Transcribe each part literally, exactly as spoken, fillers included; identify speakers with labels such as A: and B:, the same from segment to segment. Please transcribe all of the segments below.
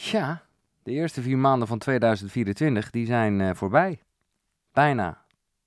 A: Tja, de eerste vier maanden van tweeduizend vierentwintig die zijn uh, voorbij. Bijna.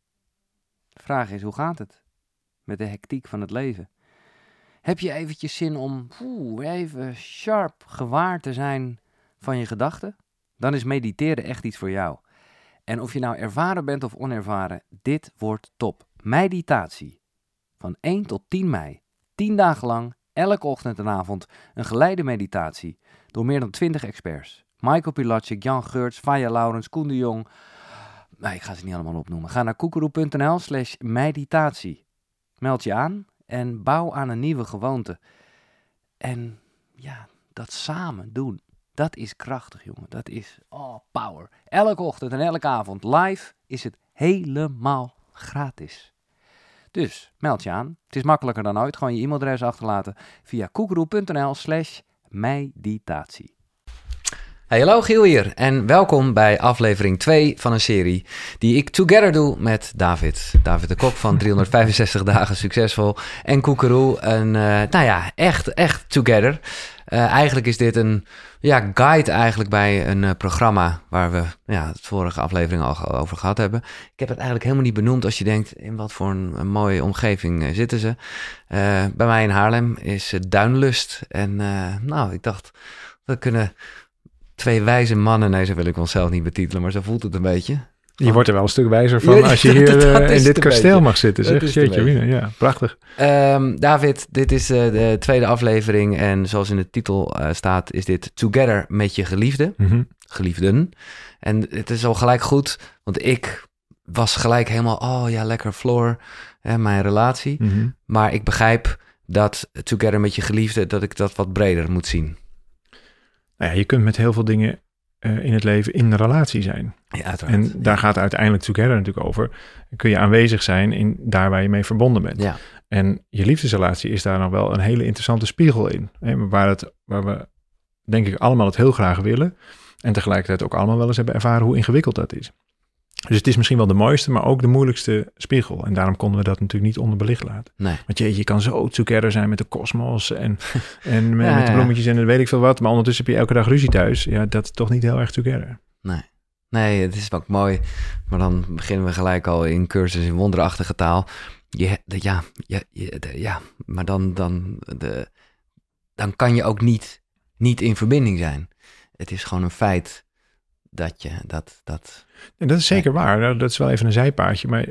A: De vraag is, hoe gaat het met de hectiek van het leven? Heb je eventjes zin om oeh, even sharp gewaar te zijn van je gedachten? Dan is mediteren echt iets voor jou. En of je nou ervaren bent of onervaren, dit wordt top. Meditatie. Van één tot tien mei. tien dagen lang, elke ochtend en avond, een geleide meditatie. Door meer dan twintig experts. Michael Pilatschik, Jan Geurts, Faya Laurens, Koen de Jong. Nee, ik ga ze niet allemaal opnoemen. Ga naar koekeroe.nl slash meditatie. Meld je aan en bouw aan een nieuwe gewoonte. En ja, dat samen doen. Dat is krachtig, jongen. Dat is, oh, power. Elke ochtend en elke avond live is het helemaal gratis. Dus, meld je aan. Het is makkelijker dan ooit. Gewoon je e-mailadres achterlaten via koekeroe.nl slash meditatie. Hey, hallo, Giel hier en welkom bij aflevering twee van een serie die ik together doe met David. David de Kok van driehonderdvijfenzestig dagen succesvol en Koekeroe. En uh, nou ja, echt, echt together. Uh, eigenlijk is dit een ja, guide eigenlijk bij een uh, programma waar we ja, het vorige aflevering al over gehad hebben. Ik heb het eigenlijk helemaal niet benoemd als je denkt in wat voor een, een mooie omgeving uh, zitten ze. Uh, bij mij in Haarlem is uh, Duinlust en uh, nou, ik dacht we kunnen twee wijze mannen, nee zo wil ik onszelf niet betitelen, maar zo voelt het een beetje.
B: Je wordt er wel een stuk wijzer van ja, als je hier dat, dat uh, in dit kasteel beetje. mag zitten. Zeg. Jeetje, ja, prachtig.
A: Um, David, dit is uh, de tweede aflevering en zoals in de titel uh, staat, is dit Together met je geliefde, mm-hmm. geliefden. En het is al gelijk goed, want ik was gelijk helemaal, oh ja, lekker Floor, hè, mijn relatie. Mm-hmm. Maar ik begrijp dat Together met je geliefde, dat ik dat wat breder moet zien.
B: Nou ja, je kunt met heel veel dingen uh, in het leven in een relatie zijn.
A: Ja, uiteraard.
B: En daar
A: ja. gaat
B: het uiteindelijk Together natuurlijk over. Kun je aanwezig zijn in daar waar je mee verbonden bent.
A: Ja.
B: En je liefdesrelatie is daar nog wel een hele interessante spiegel in. Hè, waar, het, waar we denk ik allemaal het heel graag willen. En tegelijkertijd ook allemaal wel eens hebben ervaren hoe ingewikkeld dat is. Dus het is misschien wel de mooiste, maar ook de moeilijkste spiegel. En daarom konden we dat natuurlijk niet onderbelicht laten.
A: Nee.
B: Want je, je kan zo together zijn met de kosmos en, en met, ja, met de bloemetjes ja. en dan weet ik veel wat. Maar ondertussen heb je elke dag ruzie thuis. Ja, dat is toch niet heel erg together.
A: Nee, nee, het is ook mooi. Maar dan beginnen we gelijk al in cursus in wonderachtige taal. Je, de, ja, ja, de, ja, maar dan, dan, de, dan kan je ook niet, niet in verbinding zijn. Het is gewoon een feit dat je dat... dat
B: En dat is zeker ja. waar. Dat is wel even een zijpaadje. Maar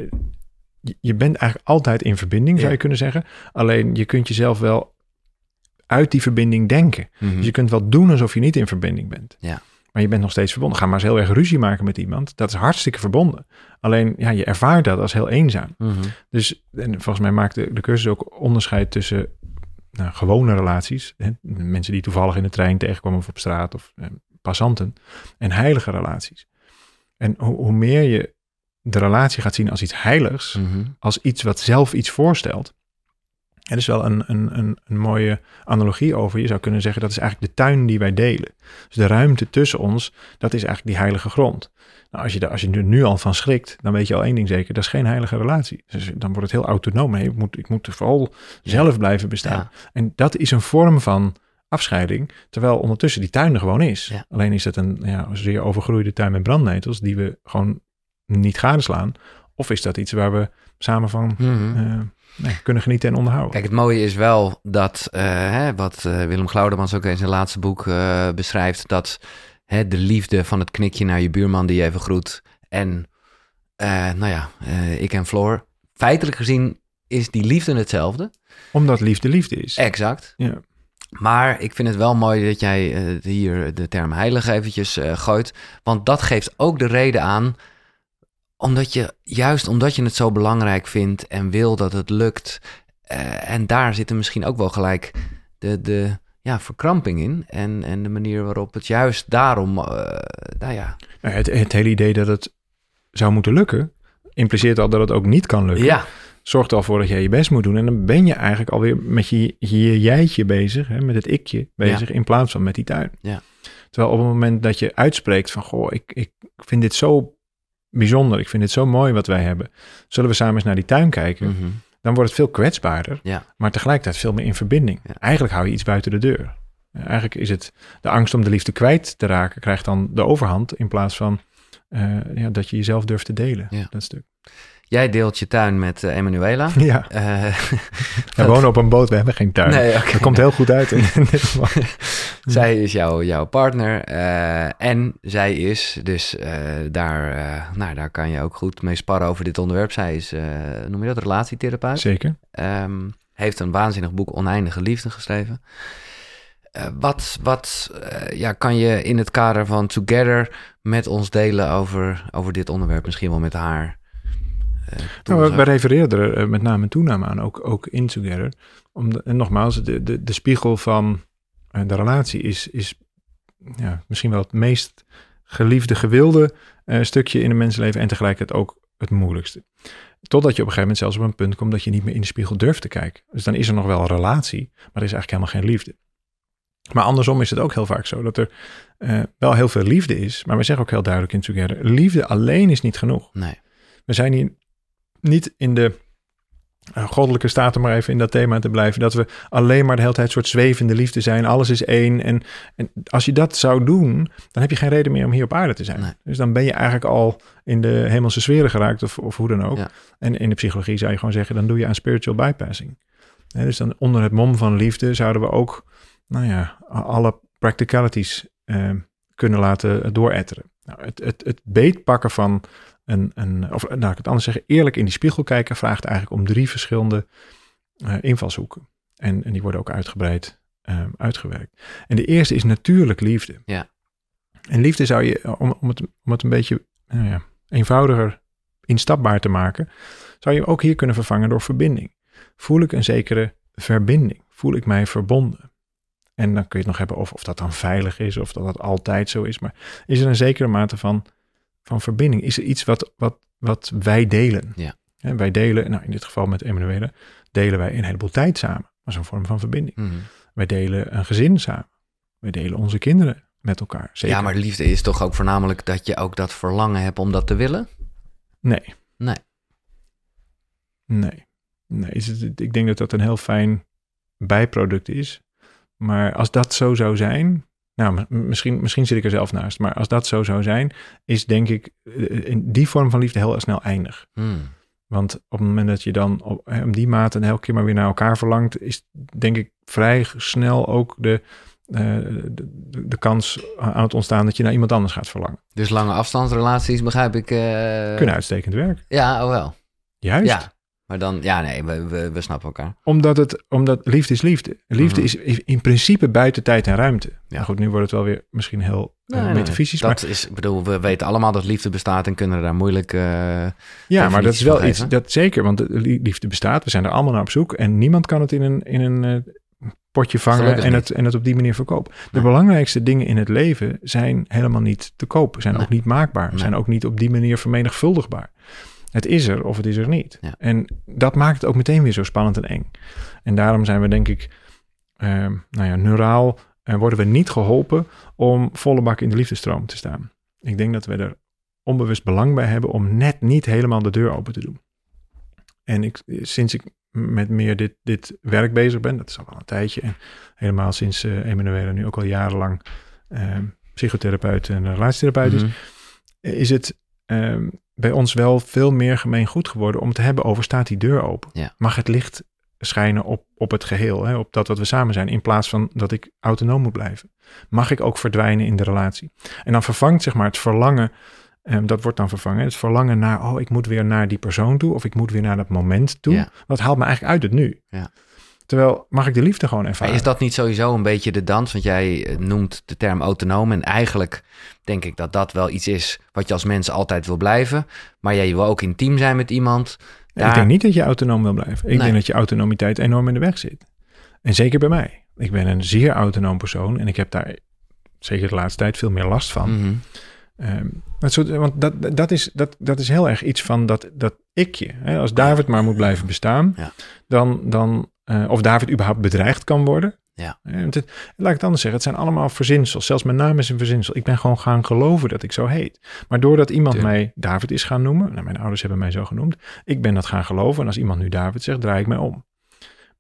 B: je bent eigenlijk altijd in verbinding, zou ja. je kunnen zeggen. Alleen je kunt jezelf wel uit die verbinding denken. Mm-hmm. Dus je kunt wel doen alsof je niet in verbinding bent.
A: Ja.
B: Maar je bent nog steeds verbonden. Ga maar eens heel erg ruzie maken met iemand. Dat is hartstikke verbonden. Alleen ja, je ervaart dat als heel eenzaam.
A: Mm-hmm. Dus
B: en volgens mij maakt de, de cursus ook onderscheid tussen nou, gewone relaties. Hè, mensen die toevallig in de trein tegenkomen of op straat of eh, passanten. En heilige relaties. En hoe, hoe meer je de relatie gaat zien als iets heiligs, mm-hmm. als iets wat zelf iets voorstelt. Er is wel een, een, een, een mooie analogie over. Je zou kunnen zeggen, dat is eigenlijk de tuin die wij delen. Dus de ruimte tussen ons, dat is eigenlijk die heilige grond. Nou, als je, de, als je er nu al van schrikt, dan weet je al één ding zeker, dat is geen heilige relatie. Dus dan wordt het heel autonoom. Nee, ik moet, ik moet vooral zelf blijven bestaan. Ja. En dat is een vorm van afscheiding, terwijl ondertussen die tuin er gewoon is. Ja. Alleen is het een ja, zeer overgroeide tuin met brandnetels die we gewoon niet gadeslaan. Of is dat iets waar we samen van mm-hmm. uh, nee, kunnen genieten en onderhouden?
A: Kijk, het mooie is wel dat, uh, hè, wat uh, Willem Glaudermans ook in zijn laatste boek uh, beschrijft, dat hè, de liefde van het knikje naar je buurman die je even groet en uh, nou ja, uh, ik en Floor, feitelijk gezien is die liefde hetzelfde.
B: Omdat liefde liefde is.
A: Exact.
B: Ja.
A: Maar ik vind het wel mooi dat jij uh, hier de term heilig eventjes uh, gooit. Want dat geeft ook de reden aan, omdat je, juist omdat je het zo belangrijk vindt en wil dat het lukt. Uh, en daar zit er misschien ook wel gelijk de, de ja, verkramping in. En, en de manier waarop het juist daarom, uh, nou ja.
B: Het, het hele idee dat het zou moeten lukken, impliceert al dat het ook niet kan lukken.
A: Ja.
B: Zorgt er al voor dat jij je best moet doen. En dan ben je eigenlijk alweer met je, je jijtje bezig, hè, met het ikje bezig, ja. in plaats van met die tuin.
A: Ja.
B: Terwijl op het moment dat je uitspreekt van, goh, ik, ik vind dit zo bijzonder, ik vind dit zo mooi wat wij hebben. Zullen we samen eens naar die tuin kijken? Mm-hmm. Dan wordt het veel kwetsbaarder, ja. maar tegelijkertijd veel meer in verbinding. Ja. Eigenlijk hou je iets buiten de deur. Uh, eigenlijk is het de angst om de liefde kwijt te raken, krijgt dan de overhand in plaats van uh, ja, dat je jezelf durft te delen. Ja. Dat stuk.
A: Jij deelt je tuin met uh, Emanuela.
B: Ja. Uh, we wonen op een boot, we hebben geen tuin. Nee, okay. Dat komt heel goed uit in, in dit geval.
A: Zij is jouw, jouw partner uh, en zij is, dus uh, daar, uh, nou, daar kan je ook goed mee sparren over dit onderwerp. Zij is, uh, noem je dat, relatietherapeut?
B: Zeker.
A: Um, heeft een waanzinnig boek Oneindige Liefde geschreven. Uh, wat wat uh, ja, kan je in het kader van Together met ons delen over, over dit onderwerp, misschien wel met haar? Uh,
B: nou, we refereerden er uh, met name en toename aan, ook, ook in Together. Om de, en nogmaals, de, de, de spiegel van uh, de relatie is, is ja, misschien wel het meest geliefde, gewilde uh, stukje in een mensenleven en tegelijkertijd ook het moeilijkste. Totdat je op een gegeven moment zelfs op een punt komt dat je niet meer in de spiegel durft te kijken. Dus dan is er nog wel een relatie, maar er is eigenlijk helemaal geen liefde. Maar andersom is het ook heel vaak zo dat er uh, wel heel veel liefde is. Maar we zeggen ook heel duidelijk in Together, liefde alleen is niet genoeg.
A: Nee.
B: We zijn hier niet in de uh, goddelijke staat, om maar even in dat thema te blijven, dat we alleen maar de hele tijd een soort zwevende liefde zijn. Alles is één. En, en als je dat zou doen, dan heb je geen reden meer om hier op aarde te zijn. Nee. Dus dan ben je eigenlijk al in de hemelse sferen geraakt, of, of hoe dan ook. Ja. En in de psychologie zou je gewoon zeggen, dan doe je aan spiritual bypassing. Ja, dus dan onder het mom van liefde zouden we ook, nou ja, alle practicalities uh, kunnen laten dooretteren. Nou, het, het, het beetpakken van een, een, of nou, ik het anders zeggen, eerlijk in die spiegel kijken, vraagt eigenlijk om drie verschillende uh, invalshoeken. En, en die worden ook uitgebreid uh, uitgewerkt. En de eerste is natuurlijk liefde.
A: Ja.
B: En liefde zou je, om, om, het, om het een beetje nou ja, eenvoudiger instapbaar te maken, zou je ook hier kunnen vervangen door verbinding. Voel ik een zekere verbinding? Voel ik mij verbonden? En dan kun je het nog hebben of, of dat dan veilig is, of dat dat altijd zo is. Maar is er een zekere mate van, van verbinding? Is er iets wat, wat, wat wij delen?
A: Ja.
B: En wij delen, nou in dit geval met Emanuela, delen wij een heleboel tijd samen. Dat is een vorm van verbinding.
A: Mm-hmm.
B: Wij delen een gezin samen. Wij delen onze kinderen met elkaar. Zeker.
A: Ja, maar liefde is toch ook voornamelijk dat je ook dat verlangen hebt om dat te willen?
B: Nee.
A: Nee.
B: Nee. Nee. Is het, ik denk dat dat een heel fijn bijproduct is. Maar als dat zo zou zijn, nou misschien, misschien zit ik er zelf naast, maar als dat zo zou zijn, is denk ik in die vorm van liefde heel snel eindig.
A: Hmm.
B: Want op het moment dat je dan op, om die mate en elke keer maar weer naar elkaar verlangt, is denk ik vrij snel ook de, uh, de, de kans aan het ontstaan dat je naar iemand anders gaat verlangen.
A: Dus lange afstandsrelaties, begrijp ik. Uh...
B: Kunnen uitstekend werken.
A: Ja, oh wel.
B: Juist.
A: Ja. Maar dan, ja, nee, we, we, we snappen elkaar.
B: Omdat het, omdat liefde is liefde. Liefde mm-hmm. is in principe buiten tijd en ruimte. Ja. Nou goed, nu wordt het wel weer misschien heel nee, uh, metafysisch.
A: Nee, dat
B: maar...
A: is, ik bedoel, we weten allemaal dat liefde bestaat en kunnen daar moeilijk. Uh,
B: ja, maar dat is wel iets, dat zeker, want liefde bestaat. We zijn er allemaal naar op zoek en niemand kan het in een, in een uh, potje vangen en het, en het op die manier verkopen. De nee. belangrijkste dingen in het leven zijn helemaal niet te koop, zijn nee. ook niet maakbaar, nee. zijn ook niet op die manier vermenigvuldigbaar. Het is er of het is er niet.
A: Ja.
B: En dat maakt het ook meteen weer zo spannend en eng. En daarom zijn we denk ik, uh, nou ja, neuraal uh, worden we niet geholpen om volle bak in de liefdestroom te staan. Ik denk dat we er onbewust belang bij hebben om net niet helemaal de deur open te doen. En ik, sinds ik met meer dit, dit werk bezig ben, dat is al wel een tijdje, en helemaal sinds uh, Emanuela nu ook al jarenlang uh, psychotherapeut en relatietherapeut is, mm-hmm. is het uh, bij ons wel veel meer gemeengoed geworden om te hebben over, staat die deur open?
A: Ja.
B: Mag het licht schijnen op, op het geheel, hè, op dat wat we samen zijn, in plaats van dat ik autonoom moet blijven? Mag ik ook verdwijnen in de relatie? En dan vervangt zeg maar het verlangen, um, dat wordt dan vervangen, het verlangen naar, oh, ik moet weer naar die persoon toe, of ik moet weer naar dat moment toe.
A: Ja.
B: Dat haalt me eigenlijk uit het nu.
A: Ja.
B: Terwijl, mag ik de liefde gewoon ervaren?
A: Is dat niet sowieso een beetje de dans? Want jij noemt de term autonoom. En eigenlijk denk ik dat dat wel iets is wat je als mens altijd wil blijven. Maar jij wil ook intiem zijn met iemand.
B: Daar... Ik denk niet dat je autonoom wil blijven. Ik nee. denk dat je autonomiteit enorm in de weg zit. En zeker bij mij. Ik ben een zeer autonoom persoon. En ik heb daar zeker de laatste tijd veel meer last van.
A: Mm-hmm.
B: Um, want dat, dat, is, dat, dat is heel erg iets van dat, dat ikje. Hè? Als David maar moet blijven bestaan,
A: ja.
B: dan... dan Uh, of David überhaupt bedreigd kan worden.
A: Ja.
B: Uh, het, laat ik het anders zeggen. Het zijn allemaal verzinsels. Zelfs mijn naam is een verzinsel. Ik ben gewoon gaan geloven dat ik zo heet. Maar doordat iemand Tuurlijk. mij David is gaan noemen. Nou, mijn ouders hebben mij zo genoemd. Ik ben dat gaan geloven. En als iemand nu David zegt, draai ik mij om.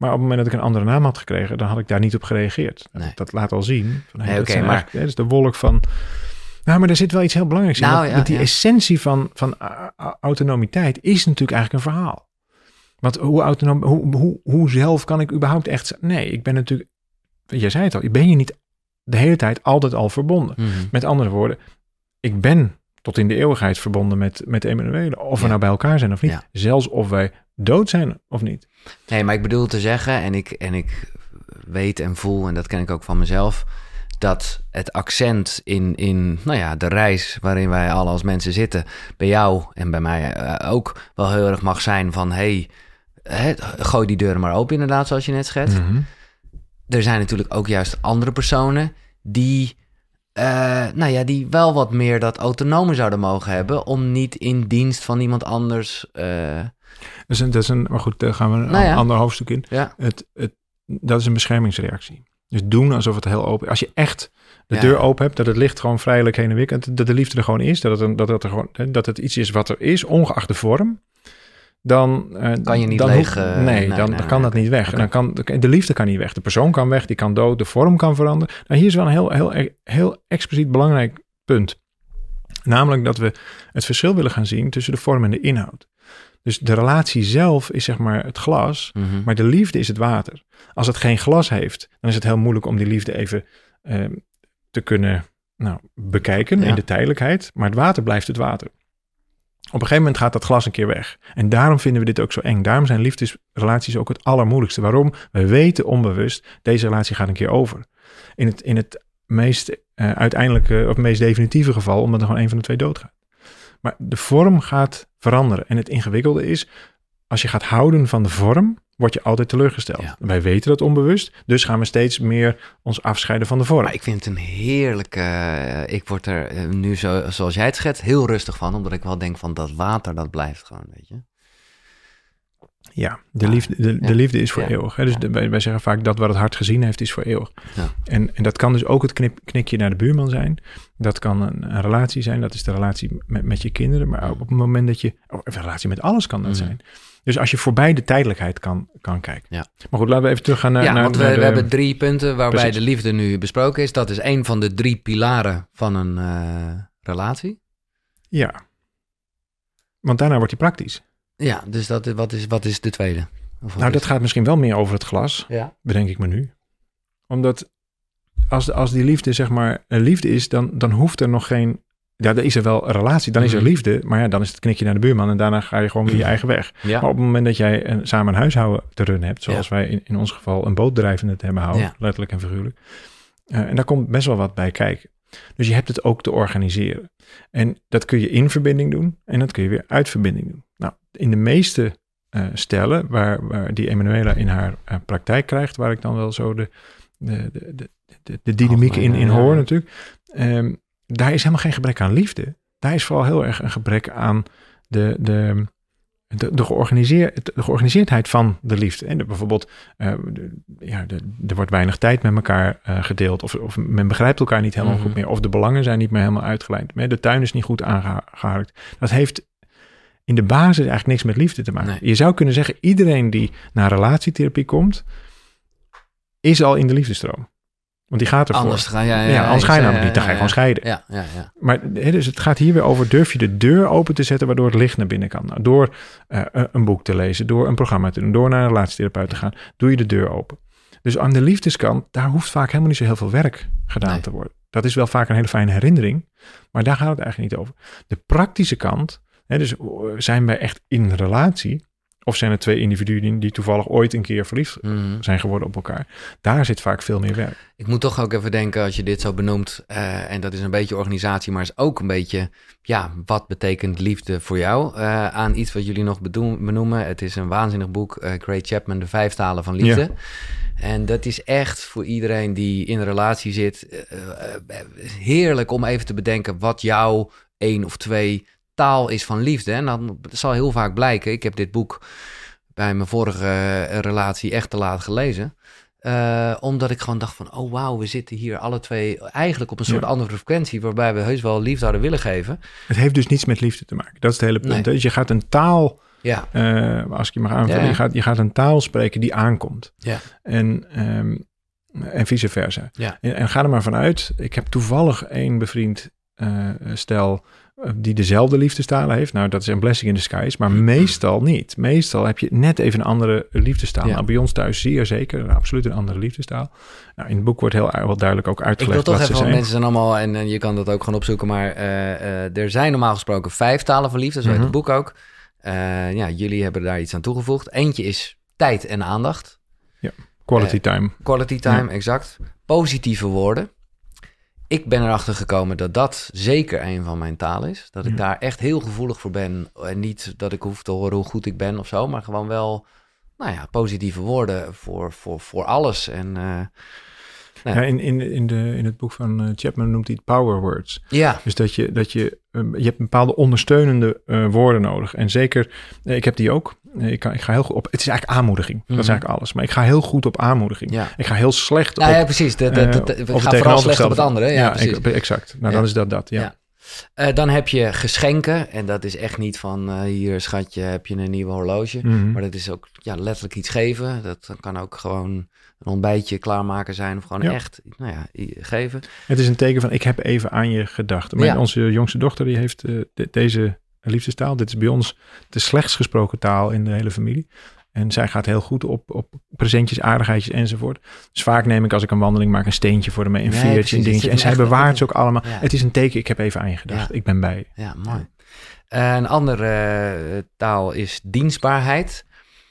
B: Maar op het moment dat ik een andere naam had gekregen, dan had ik daar niet op gereageerd.
A: Nee.
B: Dat laat al zien. Van, hey,
A: Nee,
B: dat
A: oké,
B: zijn
A: maar-
B: eigenlijk- hè, dat is de wolk van... Nou, maar er zit wel iets heel belangrijks in.
A: Nou,
B: Want-
A: ja,
B: want die
A: ja.
B: essentie van, van a- a- autonomiteit is natuurlijk eigenlijk een verhaal. Want hoe autonoom, hoe, hoe, hoe zelf kan ik überhaupt echt... z- Nee, ik ben natuurlijk... Jij zei het al, ik ben je niet de hele tijd altijd al verbonden.
A: Mhm.
B: Met andere woorden, ik ben tot in de eeuwigheid verbonden met, met Emanuele. Of we
A: Ja.
B: nou bij elkaar zijn of niet.
A: Ja.
B: Zelfs of wij dood zijn of niet.
A: Nee, maar ik bedoel te zeggen, en ik, en ik weet en voel, en dat ken ik ook van mezelf, dat het accent in, in nou ja, de reis waarin wij alle als mensen zitten, bij jou en bij mij eh, ook wel heel erg mag zijn van, hey, hè, gooi die deuren maar open inderdaad, zoals je net schetst.
B: Mhm.
A: Er zijn natuurlijk ook juist andere personen die, eh, nou ja, die wel wat meer dat autonome zouden mogen hebben om niet in dienst van iemand anders. eh,
B: Dat is een, dat is een, maar goed, daar gaan we een
A: Nou ja.
B: ander hoofdstuk in.
A: ja,
B: Het, het, dat is een beschermingsreactie. Dus doen alsof het heel open is. Als je echt de
A: Ja.
B: deur open hebt, dat het licht gewoon vrijelijk heen en weer kan, dat de liefde er gewoon is, dat het, een, dat het, er gewoon, hè, dat het iets is wat er is, ongeacht de vorm, dan... eh,
A: Kan je niet
B: dan
A: leeg,
B: hoeft-
A: eh,
B: nee,
A: nee,
B: dan,
A: nee,
B: dan
A: nee,
B: kan dat
A: oké.
B: niet weg.
A: Oké.
B: En dan kan, de liefde kan niet weg. De persoon kan weg, die kan dood, de vorm kan veranderen. Nou, hier is wel een heel, heel, heel expliciet belangrijk punt. Namelijk dat we het verschil willen gaan zien tussen de vorm en de inhoud. Dus de relatie zelf is zeg maar het glas,
A: mhm.
B: maar de liefde is het water. Als het geen glas heeft, dan is het heel moeilijk om die liefde even eh, te kunnen nou, bekijken
A: Ja.
B: in de tijdelijkheid. Maar het water blijft het water. Op een gegeven moment gaat dat glas een keer weg. En daarom vinden we dit ook zo eng. Daarom zijn liefdesrelaties ook het allermoeilijkste. Waarom? We weten onbewust, deze relatie gaat een keer over. In het, in het meest uh, uiteindelijke of meest definitieve geval, omdat er gewoon een van de twee doodgaat. Maar de vorm gaat veranderen. En het ingewikkelde is, als je gaat houden van de vorm, word je altijd teleurgesteld.
A: Ja.
B: Wij weten dat onbewust, dus gaan we steeds meer ons afscheiden van de vorm.
A: Maar ik vind het een heerlijke... uh, ik word er uh, nu, zo, zoals jij het schetst, heel rustig van. Omdat ik wel denk van dat water, dat blijft gewoon, weet je.
B: Ja, de,
A: Ah,
B: liefde, de,
A: ja.
B: de liefde is voor
A: Ja.
B: eeuwig. Hè? Dus
A: Ja.
B: de, wij, wij zeggen vaak dat wat het hart gezien heeft, is voor eeuwig.
A: Ja.
B: En, en dat kan dus ook het knip, knikje naar de buurman zijn. Dat kan een, een relatie zijn. Dat is de relatie met, met je kinderen. Maar ook op het moment dat je... Oh, een relatie met alles kan dat
A: Mhm.
B: zijn. Dus als je voorbij de tijdelijkheid kan, kan kijken.
A: Ja.
B: Maar goed, laten we even teruggaan naar...
A: ja,
B: naar,
A: want we,
B: naar de,
A: we hebben drie punten waarbij
B: Precies.
A: de liefde nu besproken is. Dat is een van de drie pilaren van een uh, relatie.
B: Ja. Want daarna wordt hij praktisch.
A: Ja, dus dat, wat, is, wat is de tweede? Of wat
B: Nou,
A: is
B: dat gaat misschien wel meer over het glas.
A: Ja.
B: Bedenk ik me nu. Omdat als, als die liefde zeg maar een liefde is, dan, dan hoeft er nog geen... Ja, dan is er wel een relatie, dan is er
A: Mhm.
B: liefde. Maar ja, dan is het knikje naar de buurman en daarna ga je gewoon weer je eigen weg.
A: Ja.
B: Maar op het moment dat jij een, samen een huishouden te runnen hebt, zoals wij in, in ons geval een bootdrijvende te hebben houden,
A: Ja.
B: letterlijk en figuurlijk. Uh, en daar komt best wel wat bij kijken. Dus je hebt het ook te organiseren. En dat kun je in verbinding doen en dat kun je weer uit verbinding doen. Nou, in de meeste uh, stellen waar, waar die Emanuela in haar uh, praktijk krijgt, waar ik dan wel zo de, de, de, de, de, de dynamiek in, in hoor natuurlijk. Um, daar is helemaal geen gebrek aan liefde. Daar is vooral heel erg een gebrek aan de, de, de, de, georganiseer, de georganiseerdheid van de liefde. En de, bijvoorbeeld, uh, de, ja, de, er wordt weinig tijd met elkaar uh, gedeeld. Of, of men begrijpt elkaar niet helemaal mm-hmm. goed meer. Of de belangen zijn niet meer helemaal uitgelijnd. De tuin is niet goed aangeharkt. Dat heeft in de basis eigenlijk niks met liefde te maken. Nee. Je zou kunnen zeggen, iedereen die naar relatietherapie komt, is al in de liefdestroom. Want die gaat ervoor.
A: Anders ga, ja, ja,
B: ja, anders ga je namelijk
A: ja,
B: niet. Dan ga je
A: ja,
B: gewoon scheiden.
A: Ja, ja, ja.
B: Maar he, dus het gaat hier weer over, durf je de deur open te zetten waardoor het licht naar binnen kan. Nou, door uh, een boek te lezen, door een programma te doen, door naar een relatietherapeut te gaan, doe je de deur open. Dus aan de liefdeskant, daar hoeft vaak helemaal niet zo heel veel werk gedaan nee. te worden. Dat is wel vaak een hele fijne herinnering, maar daar gaat het eigenlijk niet over. De praktische kant, he, dus zijn wij echt in relatie, of zijn er twee individuen die toevallig ooit een keer verliefd mm. zijn geworden op elkaar. Daar zit vaak veel meer werk.
A: Ik moet toch ook even denken, als je dit zo benoemt, uh, en dat is een beetje organisatie, maar is ook een beetje, ja, wat betekent liefde voor jou? Uh, aan iets wat jullie nog bedoen, benoemen. Het is een waanzinnig boek, uh, Gray Chapman, De Vijf Talen van Liefde. Ja. En dat is echt voor iedereen die in een relatie zit, uh, uh, heerlijk om even te bedenken wat jouw één of twee taal is van liefde. En dan zal heel vaak blijken, ik heb dit boek bij mijn vorige uh, relatie echt te laat gelezen. Uh, omdat ik gewoon dacht van, oh wauw, we zitten hier alle twee eigenlijk op een soort ja. andere frequentie, waarbij we heus wel liefde hadden willen geven.
B: Het heeft dus niets met liefde te maken. Dat is het hele punt.
A: Nee.
B: Dus je gaat een taal
A: Ja.
B: Uh, als ik je mag aanvullen.
A: Ja, ja.
B: Je, gaat, je gaat een taal spreken die aankomt.
A: Ja.
B: En, um, en vice versa.
A: Ja.
B: En, en ga er maar vanuit. Ik heb toevallig een bevriend uh, stel die dezelfde liefdestalen heeft. Nou, dat is een blessing in disguise, maar meestal niet. Meestal heb je net even een andere liefdestaal.
A: Ja.
B: Nou, bij ons thuis zie je zeker absoluut een andere liefdestaal. Nou, in het boek wordt heel, heel duidelijk ook uitgelegd
A: Ik wil toch
B: wat
A: even,
B: ze
A: want
B: zijn.
A: mensen zijn allemaal, en, en je kan dat ook gewoon opzoeken, maar uh, uh, er zijn normaal gesproken vijf talen van liefde, zo heet
B: Mm-hmm.
A: het boek ook. Uh, ja, jullie hebben daar iets aan toegevoegd. Eentje is tijd en aandacht.
B: Ja, quality
A: uh,
B: time.
A: Quality time,
B: ja.
A: exact. Positieve woorden. Ik ben erachter gekomen dat dat zeker een van mijn talen is. Dat ik
B: Ja.
A: daar echt heel gevoelig voor ben. En niet dat ik hoef te horen hoe goed ik ben of zo, maar gewoon wel, nou ja, positieve woorden voor, voor, voor alles. En uh,
B: nou, ja, in, in, in, de, in het boek van uh, Chapman noemt hij het power words.
A: Ja.
B: Dus dat je, dat je, um, je hebt bepaalde ondersteunende uh, woorden nodig. En zeker, uh, ik heb die ook. Ik, kan, ik ga heel goed op, het is eigenlijk aanmoediging. Mm-hmm. Dat is eigenlijk alles. Maar ik ga heel goed op aanmoediging. Ja. Ik ga heel slecht
A: nou,
B: op...
A: Ja, precies. De, de, de, de,
B: uh,
A: ik ga vooral slecht op het andere. Ja,
B: ja
A: precies.
B: Ik, exact. Nou, ja. Dan is dat dat, ja.
A: ja. Uh, dan heb je geschenken. En dat is echt niet van, uh, hier schatje, heb je een nieuwe horloge.
B: Mm-hmm.
A: Maar dat is ook ja, letterlijk iets geven. Dat kan ook gewoon een ontbijtje klaarmaken zijn. Of gewoon ja. echt, nou ja, geven.
B: Het is een teken van, ik heb even aan je gedacht. Mijn,
A: ja.
B: Onze jongste dochter, die heeft uh, de, deze liefdestaal. Dit is bij ons de slechtst gesproken taal in de hele familie. En zij gaat heel goed op, op presentjes, aardigheidjes enzovoort. Dus vaak neem ik als ik een wandeling maak een steentje voor haar mee, een nee, veertje, precies, een dingetje. En zij bewaart ze ook allemaal. Ja. Het is een teken, ik heb even aan je gedacht. Ja. Ik ben bij je.
A: Ja, mooi. Ja. Een andere uh, taal is dienstbaarheid.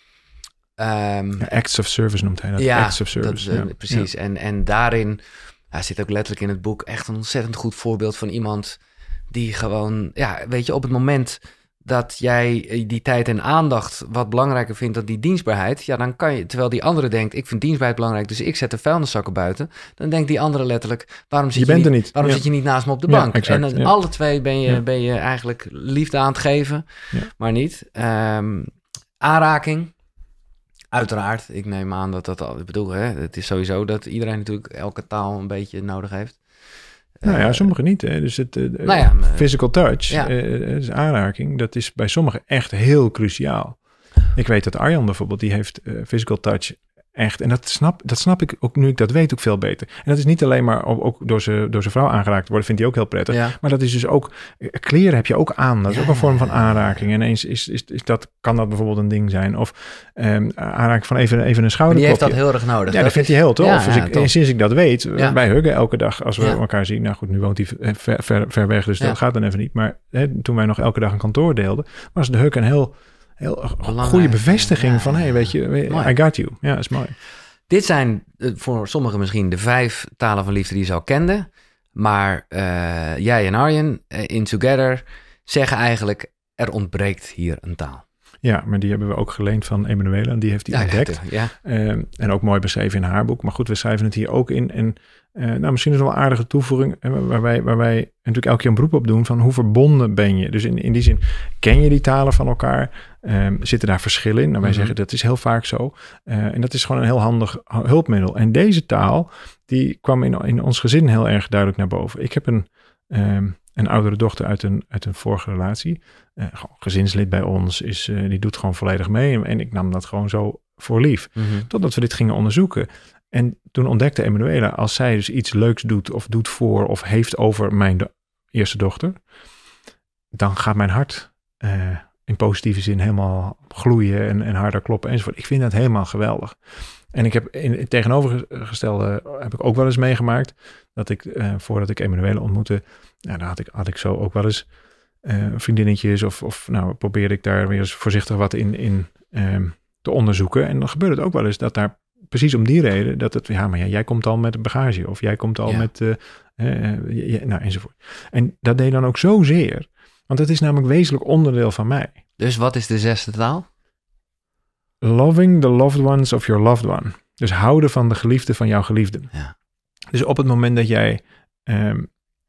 B: Um, ja, acts of service noemt hij dat.
A: Ja,
B: acts of service.
A: Dat, uh,
B: ja.
A: precies. Ja. En, en daarin ja, zit ook letterlijk in het boek echt een ontzettend goed voorbeeld van iemand die gewoon, ja, weet je, op het moment dat jij die tijd en aandacht wat belangrijker vindt dan die dienstbaarheid, ja, dan kan je, terwijl die andere denkt, ik vind dienstbaarheid belangrijk, dus ik zet de vuilniszakken buiten, dan denkt die andere letterlijk, waarom zit je,
B: je, bent
A: niet,
B: er niet.
A: waarom
B: ja.
A: zit je niet naast me op de bank?
B: Ja, exact,
A: en dan
B: ja.
A: alle twee ben je,
B: ja.
A: ben je eigenlijk liefde aan het geven,
B: ja.
A: maar niet. Um, aanraking. Uiteraard, ik neem aan dat dat al, ik bedoel, hè, het is sowieso dat iedereen natuurlijk elke taal een beetje nodig heeft.
B: Nou ja, sommigen niet. Hè. Dus het uh,
A: nou ja,
B: physical touch,
A: ja.
B: uh, dus aanraking, dat is bij sommigen echt heel cruciaal. Ik weet dat Arjan bijvoorbeeld, die heeft uh, physical touch echt. En dat snap, dat snap ik ook, nu ik dat weet, ook veel beter. En dat is niet alleen maar ook door zijn door zijn vrouw aangeraakt worden, vindt hij ook heel prettig. Ja. Maar dat is dus ook, kleren heb je ook aan. Dat is ja, ook een vorm van aanraking. En eens is, is, is dat, kan dat bijvoorbeeld een ding zijn. Of um, aanraking van even, even een schouderklopje.
A: Die heeft dat heel erg nodig.
B: Ja, dat, dat vindt hij heel tof. Ja, dus
A: ja,
B: ik, en sinds ik dat weet, ja. wij huggen elke dag als we
A: ja.
B: elkaar zien. Nou goed, nu woont hij ver, ver, ver weg, dus ja. dat gaat dan even niet. Maar hè, toen wij nog elke dag een kantoor deelden, was de hug een heel, heel goede bevestiging ja, van, hé, hey, weet je, mooi. I got you. Ja, dat is mooi.
A: Dit zijn voor sommigen misschien de vijf talen van liefde die je al kende. Maar uh, jij en Arjen uh, in Together zeggen eigenlijk, er ontbreekt hier een taal.
B: Ja, maar die hebben we ook geleend van Emanuela. En die heeft die ja, ontdekt.
A: Ja.
B: Uh, en ook mooi beschreven in haar boek. Maar goed, we schrijven het hier ook in. En uh, nou, misschien is het wel een aardige toevoeging. Uh, waar, wij, waar wij natuurlijk elke keer een beroep op doen. Van hoe verbonden ben je? Dus in, in die zin, ken je die talen van elkaar? Um, zitten daar verschillen in? Nou, wij mm-hmm. zeggen dat is heel vaak zo. Uh, en dat is gewoon een heel handig hulpmiddel. En deze taal, die kwam in, in ons gezin heel erg duidelijk naar boven. Ik heb een... Um, Een oudere dochter uit een, uit een vorige relatie. Uh, gewoon gezinslid bij ons. Is, uh, die doet gewoon volledig mee. En ik nam dat gewoon zo voor lief. Mm-hmm. Totdat we dit gingen onderzoeken. En toen ontdekte Emanuela, als zij dus iets leuks doet of doet voor of heeft over mijn do- eerste dochter, dan gaat mijn hart uh, in positieve zin helemaal gloeien en, en harder kloppen enzovoort. Ik vind dat helemaal geweldig. En ik heb in het tegenovergestelde heb ik ook wel eens meegemaakt dat ik, uh, voordat ik Emanuela ontmoette, nou, dan had ik, had ik zo ook wel eens uh, vriendinnetjes of, of nou probeerde ik daar weer eens voorzichtig wat in, in um, te onderzoeken. En dan gebeurde het ook wel eens dat daar precies om die reden, dat het, ja, maar ja, jij komt al met een bagage of jij komt al ja. met, uh, uh, ja, nou, enzovoort. En dat deed dan ook zozeer, want dat is namelijk wezenlijk onderdeel van mij.
A: Dus wat is de zesde taal?
B: Loving the loved ones of your loved one. Dus houden van de geliefde van jouw geliefde.
A: Ja.
B: Dus op het moment dat jij um,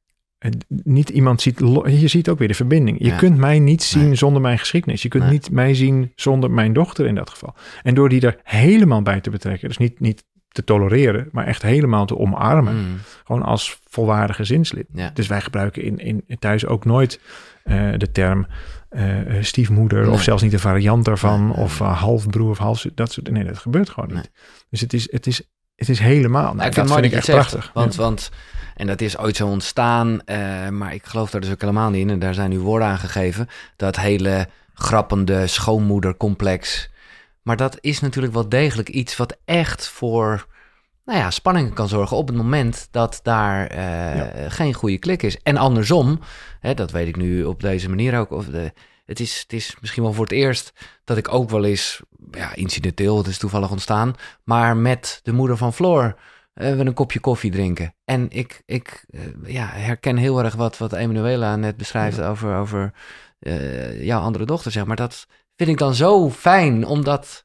B: niet iemand ziet, je ziet ook weer de verbinding. Je ja. kunt mij niet zien nee. zonder mijn geschiedenis. Je kunt nee. niet mij zien zonder mijn dochter in dat geval. En door die er helemaal bij te betrekken, dus niet, niet te tolereren, maar echt helemaal te omarmen.
A: Mm.
B: Gewoon als volwaardig gezinslid.
A: Ja.
B: Dus wij gebruiken in, in, thuis ook nooit uh, de term uh, stiefmoeder...
A: Nee.
B: of zelfs niet een variant daarvan...
A: Nee, nee,
B: of uh, halfbroer of half... Dat soort, nee, dat gebeurt gewoon niet.
A: Nee.
B: Dus het is, het is, het is helemaal... Nou,
A: Nou, ik
B: dat
A: vind
B: vind
A: het
B: ik
A: mooi
B: echt
A: dat je het
B: prachtig.
A: zegt, want,
B: Ja.
A: want, en dat is ooit zo ontstaan, uh, maar ik geloof daar dus ook helemaal niet in. En daar zijn nu woorden aan gegeven. Dat hele grappende schoonmoedercomplex. Maar dat is natuurlijk wel degelijk iets wat echt voor... nou ja, spanningen kan zorgen op het moment dat daar uh, ja. geen goede klik is. En andersom, hè, dat weet ik nu op deze manier ook. Of de, het, is, het is misschien wel voor het eerst dat ik ook wel eens, ja, incidenteel, het is toevallig ontstaan, maar met de moeder van Floor uh, we een kopje koffie drinken. En ik, ik uh, ja, herken heel erg wat, wat Emanuela net beschrijft ja. over, over uh, jouw andere dochter, zeg maar. Dat vind ik dan zo fijn, omdat...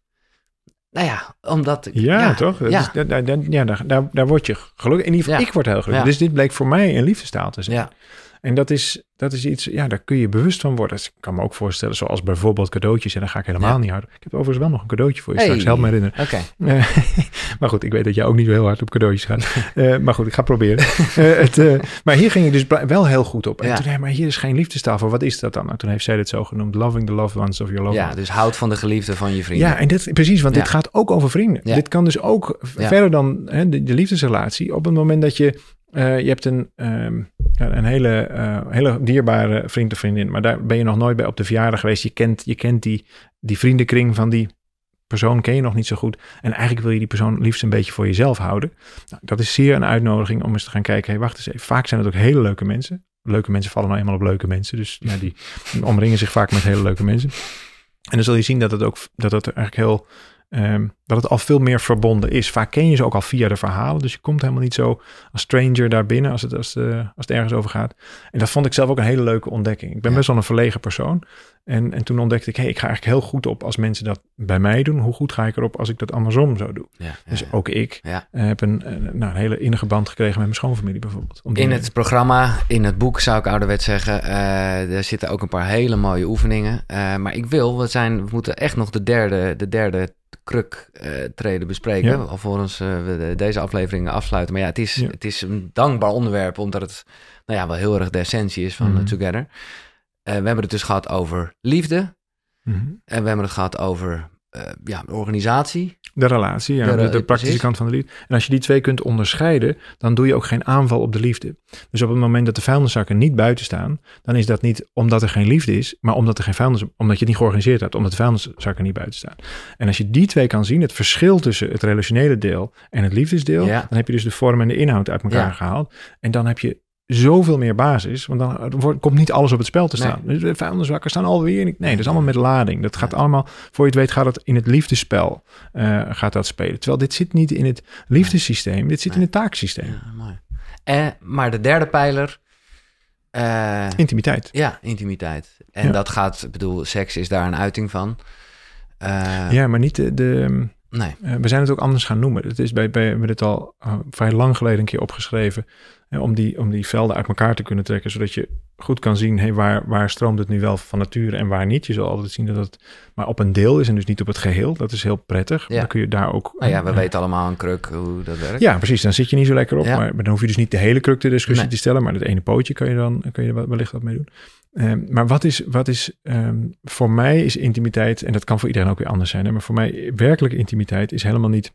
A: Nou ja, omdat...
B: Ja,
A: ja
B: toch? Dat
A: ja,
B: is, daar, daar, ja daar, daar, daar word je gelukkig. In ieder geval,
A: ja.
B: ik word heel gelukkig.
A: Ja.
B: Dus dit bleek voor mij een liefdestaal te zijn.
A: Ja.
B: En dat is, dat is iets, ja, daar kun je bewust van worden. Dus ik kan me ook voorstellen, zoals bijvoorbeeld cadeautjes. En dan ga ik helemaal ja. niet houden. Ik heb overigens wel nog een cadeautje voor je
A: hey.
B: straks. Help me herinneren.
A: Okay.
B: Uh, maar goed, ik weet dat jij ook niet zo heel hard op cadeautjes gaat. Uh, maar goed, ik ga proberen. uh, het, uh, maar hier ging ik dus wel heel goed op. En ja. toen zei maar hier is geen liefdestaal voor. Wat is dat dan? Nou, toen heeft zij het zo genoemd. Loving the loved ones of your loved
A: Ja,
B: ones.
A: dus houd van de geliefde van je vrienden.
B: Ja, en dit, precies, want
A: ja.
B: dit gaat ook over vrienden. Ja. Dit kan dus ook ja. verder dan hè, de, de liefdesrelatie. Op het moment dat je... Uh, je hebt een, um, een hele, uh, hele dierbare vriend of vriendin, maar daar ben je nog nooit bij op de verjaardag geweest. Je kent, je kent die, die vriendenkring van die persoon, ken je nog niet zo goed. En eigenlijk wil je die persoon liefst een beetje voor jezelf houden. Nou, dat is zeer een uitnodiging om eens te gaan kijken. Hey, wacht eens even. Vaak zijn het ook hele leuke mensen. Leuke mensen vallen nou eenmaal op leuke mensen. Dus ja, die omringen zich vaak met hele leuke mensen. En dan zul je zien dat het ook dat het eigenlijk heel... Um, dat het al veel meer verbonden is. Vaak ken je ze ook al via de verhalen. Dus je komt helemaal niet zo als stranger daar binnen als het, als, de, als het ergens over gaat. En dat vond ik zelf ook een hele leuke ontdekking. Ik ben ja. best wel een verlegen persoon. En, en toen ontdekte ik, hé, hey, ik ga eigenlijk heel goed op als mensen dat bij mij doen. Hoe goed ga ik erop als ik dat andersom zou doen? Ja, ja, dus ja. ook ik
A: ja.
B: uh, heb een, uh, nou, een hele innige band gekregen met mijn schoonfamilie bijvoorbeeld.
A: In het mee. programma, in het boek zou ik ouderwets zeggen, uh, er zitten ook een paar hele mooie oefeningen. Uh, maar ik wil, we, zijn, we moeten echt nog de derde, de derde kruk uh, treden bespreken. Ja. Alvorens uh, we de, deze afleveringen afsluiten. Maar ja, het is, ja. het is een dankbaar onderwerp, omdat het nou ja, wel heel erg de essentie is van mm-hmm. Together. Uh, we hebben het dus gehad over liefde. Mm-hmm. En we hebben het gehad over uh, ja, organisatie.
B: De relatie, ja, de, de, de praktische precies. kant van de liefde. En als je die twee kunt onderscheiden, dan doe je ook geen aanval op de liefde. Dus op het moment dat de vuilniszakken niet buiten staan, dan is dat niet omdat er geen liefde is, maar omdat er geen vuilnis, omdat je het niet georganiseerd hebt, omdat de vuilniszakken niet buiten staan. En als je die twee kan zien, het verschil tussen het relationele deel en het liefdesdeel, ja. dan heb je dus de vorm en de inhoud uit elkaar ja. gehaald. En dan heb je zoveel meer basis, want dan wordt, komt niet alles op het spel te staan. Nee. De vuilniszakken staan alweer niet. Nee, dat is allemaal met lading. Dat gaat allemaal, voor je het weet gaat het in het liefdespel uh, gaat dat spelen. Terwijl dit zit niet in het liefdessysteem, dit zit nee. in het taaksysteem.
A: Ja, mooi. En, maar de derde pijler... Uh,
B: intimiteit.
A: Ja, intimiteit. En ja. dat gaat, ik bedoel, seks is daar een uiting van. Uh,
B: ja, maar niet de... de
A: nee.
B: Uh, we zijn het ook anders gaan noemen. Het is bij, bij, we hebben dit al uh, vrij lang geleden een keer opgeschreven. Hè, om, die, om die velden uit elkaar te kunnen trekken, zodat je goed kan zien, hey, waar, waar stroomt het nu wel van nature en waar niet. Je zal altijd zien dat het maar op een deel is en dus niet op het geheel. Dat is heel prettig. Ja. Dan kun je daar ook...
A: Nou ja, we uh, weten allemaal een kruk hoe dat werkt.
B: Ja, precies. Dan zit je niet zo lekker op. Ja. Maar, maar dan hoef je dus niet de hele kruk de discussie nee. te stellen, maar het ene pootje kan je dan kun je er wellicht wat mee doen. Um, maar wat is, wat is um, voor mij is intimiteit, en dat kan voor iedereen ook weer anders zijn, hè, maar voor mij werkelijke intimiteit is helemaal niet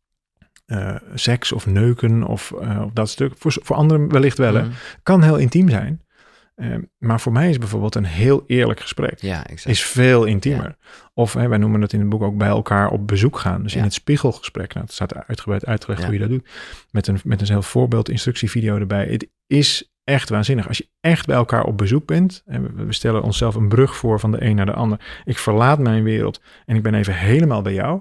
B: uh, seks of neuken of, uh, of dat stuk. Voor, voor anderen wellicht wel, mm. hè. Kan heel intiem zijn. Um, maar voor mij is bijvoorbeeld een heel eerlijk gesprek
A: ja, exact.
B: is veel intiemer. Ja. Of hè, wij noemen het in het boek ook bij elkaar op bezoek gaan. Dus ja. in het spiegelgesprek, nou, het staat uitgebreid uitgelegd ja. hoe je dat doet. Met een, met een heel voorbeeld instructievideo erbij. Het is echt waanzinnig. Als je echt bij elkaar op bezoek bent, en we stellen onszelf een brug voor van de een naar de ander. Ik verlaat mijn wereld en ik ben even helemaal bij jou.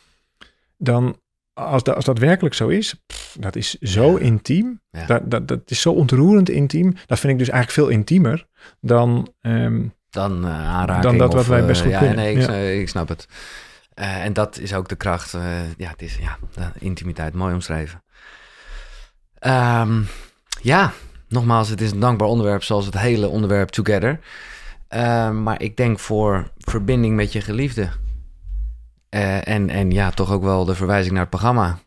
B: Dan, als dat, als dat werkelijk zo is, pff, dat is zo ja. intiem. Ja. Dat, dat, dat is zo ontroerend intiem. Dat vind ik dus eigenlijk veel intiemer dan, um,
A: dan uh, aanraking.
B: Dan dat wat
A: of,
B: wij best goed
A: uh, ja,
B: kunnen.
A: Nee, ik,
B: ja.
A: ik snap het. Uh, en dat is ook de kracht. Uh, ja, het is ja, intimiteit, mooi omschreven. Um, ja, nogmaals, het is een dankbaar onderwerp zoals het hele onderwerp Together. Uh, maar ik denk voor verbinding met je geliefde. Uh, en, en ja, toch ook wel de verwijzing naar het programma.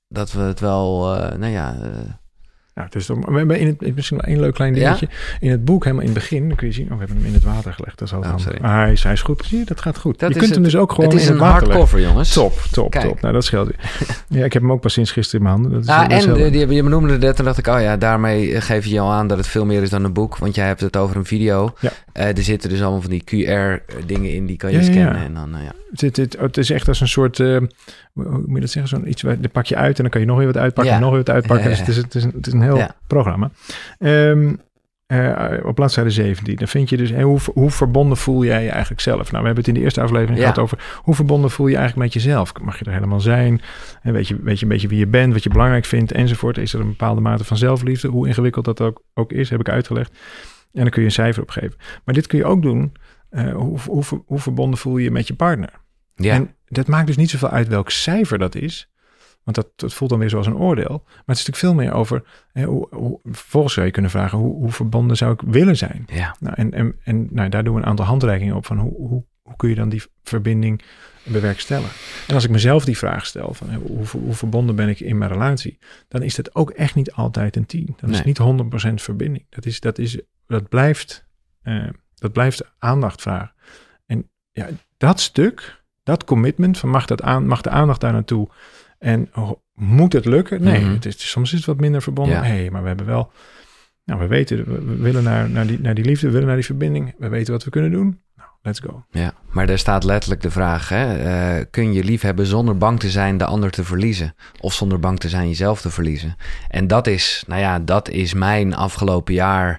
A: dat we het wel, uh, nou ja... Uh,
B: Nou, dus we hebben in het, misschien wel één leuk klein dingetje. Ja? In het boek, helemaal in het begin, dan kun je zien... Oh, we hebben hem in het water gelegd. Dat is altijd oh, maar hij is, hij is goed. Zie je, dat gaat goed.
A: Dat
B: je kunt
A: het,
B: hem dus ook gewoon
A: in het water leggen. Het is een hardcover, jongens.
B: Top, top, Kijk. top. Nou, dat scheelt weer. Ja, ik heb hem ook pas sinds gisteren in mijn handen. Dat is,
A: ah,
B: dat is
A: en
B: heel...
A: die, die, je benoemde het net en dacht ik... Oh ja, daarmee geef je je al aan dat het veel meer is dan een boek. Want jij hebt het over een video. Ja. Uh, er zitten dus allemaal van die Q R-dingen in. Die kan je ja, scannen. Ja, ja. En dan, uh, ja.
B: het, het, het is echt als een soort... Uh, hoe moet je dat zeggen? Zo'n iets, dat pak je uit en dan kan je nog weer wat uitpakken ja. en nog weer wat uitpakken. Ja, ja, ja. Dus het is, het, is een, het is een heel ja. programma. Um, uh, op bladzijde zeventien, dan vind je dus... Hey, hoe, hoe verbonden voel jij je eigenlijk zelf? Nou, we hebben het in de eerste aflevering ja. gehad over... hoe verbonden voel je je eigenlijk met jezelf? Mag je er helemaal zijn? En weet je, weet je een beetje wie je bent, wat je belangrijk vindt, enzovoort. Is er een bepaalde mate van zelfliefde? Hoe ingewikkeld dat ook, ook is, heb ik uitgelegd. En dan kun je een cijfer op geven. Maar dit kun je ook doen... Uh, hoe, hoe, hoe verbonden voel je je met je partner? Ja. En dat maakt dus niet zoveel uit welk cijfer dat is. Want dat, dat voelt dan weer zoals een oordeel. Maar het is natuurlijk veel meer over... Hè, hoe, hoe, vervolgens zou je kunnen vragen... hoe, hoe verbonden zou ik willen zijn?
A: Ja.
B: Nou, en en, en nou, daar doen we een aantal handreikingen op... van hoe, hoe, hoe kun je dan die verbinding bewerkstelligen? En als ik mezelf die vraag stel... van hè, hoe, hoe verbonden ben ik in mijn relatie... dan is dat ook echt niet altijd een tien. Dan nee. is het niet honderd procent verbinding. Dat, is, dat, is, dat, blijft, uh, dat blijft aandacht vragen. En ja, dat stuk... Dat commitment van mag, dat aan, mag de aandacht daar naartoe en oh, moet het lukken? Nee, mm-hmm. het is, soms is het wat minder verbonden. Ja. Hey, maar we hebben wel, nou we weten, we, we willen naar, naar, die, naar die liefde, we willen naar die verbinding. We weten wat we kunnen doen. Nou, let's go.
A: Ja, maar daar staat letterlijk de vraag, hè? Uh, kun je lief hebben zonder bang te zijn de ander te verliezen? Of zonder bang te zijn jezelf te verliezen? En dat is, nou ja, dat is mijn afgelopen jaar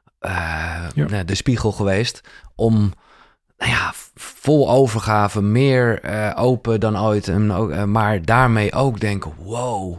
A: uh, ja. de spiegel geweest om... Nou ja, vol overgave, meer uh, open dan ooit. En ook, uh, maar daarmee ook denken, wow.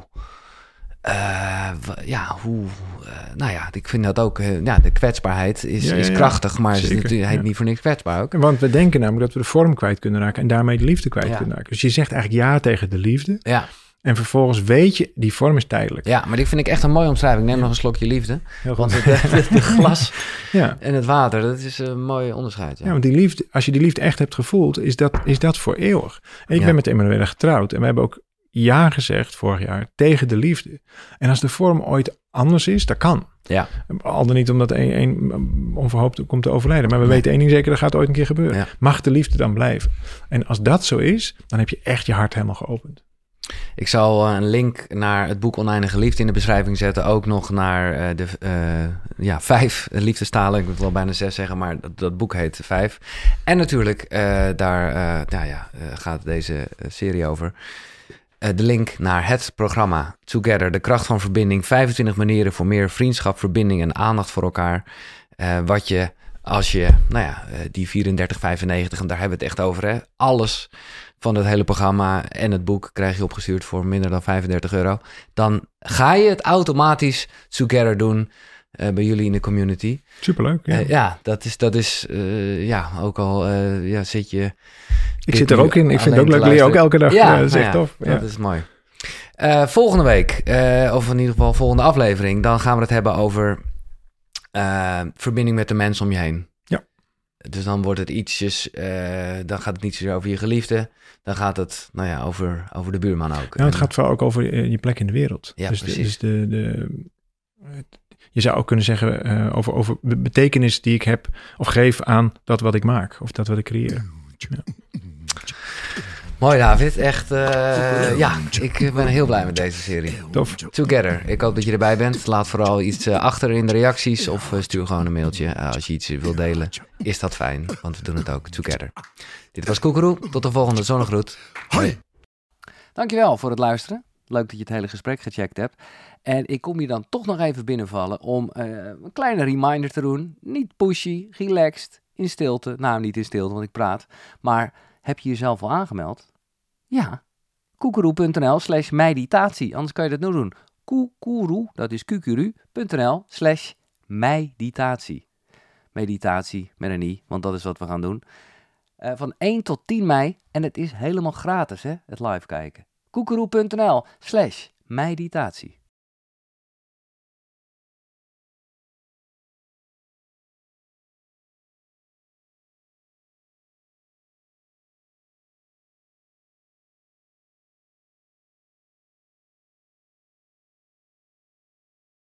A: Uh, w- ja, hoe... Uh, nou ja, ik vind dat ook... Uh, ja, de kwetsbaarheid is, ja, ja, is krachtig, maar zeker, het is natuurlijk ja. niet voor niks kwetsbaar ook.
B: Want we denken namelijk dat we de vorm kwijt kunnen raken... en daarmee de liefde kwijt ja. kunnen raken. Dus je zegt eigenlijk ja tegen de liefde...
A: Ja.
B: En vervolgens weet je, die vorm is tijdelijk.
A: Ja, maar die vind ik echt een mooie omschrijving. Neem ja. nog een slokje liefde. Want het, het, het glas ja. en het water, dat is een mooi onderscheid. Ja,
B: ja want die liefde, als je die liefde echt hebt gevoeld, is dat, is dat voor eeuwig. En ik ja. ben met Emanuela getrouwd. En we hebben ook ja gezegd, vorig jaar, tegen de liefde. En als de vorm ooit anders is, dat kan.
A: Ja.
B: Al dan niet omdat een, een onverhoopt komt te overlijden. Maar we nee. weten één ding zeker, dat gaat ooit een keer gebeuren. Ja. Mag de liefde dan blijven? En als dat zo is, dan heb je echt je hart helemaal geopend.
A: Ik zal een link naar het boek Oneindige Liefde in de beschrijving zetten. Ook nog naar uh, de uh, ja, vijf liefdestalen. Ik wil wel bijna zes zeggen, maar dat, dat boek heet vijf. En natuurlijk, uh, daar uh, nou ja, uh, gaat deze uh, serie over. Uh, de link naar het programma Together, de kracht van verbinding. vijfentwintig manieren voor meer vriendschap, verbinding en aandacht voor elkaar. Uh, wat je, als je, nou ja, uh, die vierendertig vijfennegentig, en daar hebben we het echt over, hè. Alles van het hele programma en het boek krijg je opgestuurd voor minder dan vijfendertig euro. Dan ga je het automatisch Together doen uh, bij jullie in de community.
B: Superleuk, ja.
A: Uh, ja, dat is, dat is uh, ja, ook al uh, ja, zit je...
B: Ik zit er ook in. Ik vind het ook leuk. Leer je ook elke dag.
A: Ja,
B: uh, dat is echt
A: ja,
B: tof. Ja.
A: Dat is mooi. Uh, volgende week, uh, of in ieder geval volgende aflevering, dan gaan we het hebben over uh, verbinding met de mensen om je heen.
B: Ja.
A: Dus dan wordt het ietsjes, uh, dan gaat het niet zozeer over je geliefde, dan gaat het, nou ja, over, over de buurman ook.
B: Nou, het gaat vooral ook over uh, je plek in de wereld.
A: Ja,
B: dus
A: precies.
B: De, dus de, de, je zou ook kunnen zeggen uh, over, over de betekenis die ik heb of geef aan dat wat ik maak of dat wat ik creëer. Ja.
A: Mooi, David. Echt, uh, ja, ik ben heel blij met deze serie.
B: Tof.
A: Together. Ik hoop dat je erbij bent. Laat vooral iets uh, achter in de reacties of uh, stuur gewoon een mailtje. Uh, als je iets wilt delen, is dat fijn, want we doen het ook together. Dit was Koekeroe. Tot de volgende zonnegroet. Hoi. Dankjewel voor het luisteren. Leuk dat je het hele gesprek gecheckt hebt. En ik kom je dan toch nog even binnenvallen om uh, een kleine reminder te doen. Niet pushy, relaxed, in stilte. Nou, niet in stilte, want ik praat. Maar heb je jezelf al aangemeld? Ja. Koekeroe.nl slash meditatie. Anders kan je dat nu doen. Koekeroe, dat is qqru.nl slash meditatie. Meditatie met een i, want dat is wat we gaan doen. Uh, van één tot tien mei. En het is helemaal gratis, hè, het live kijken. Koekeroe.nl slash meditatie.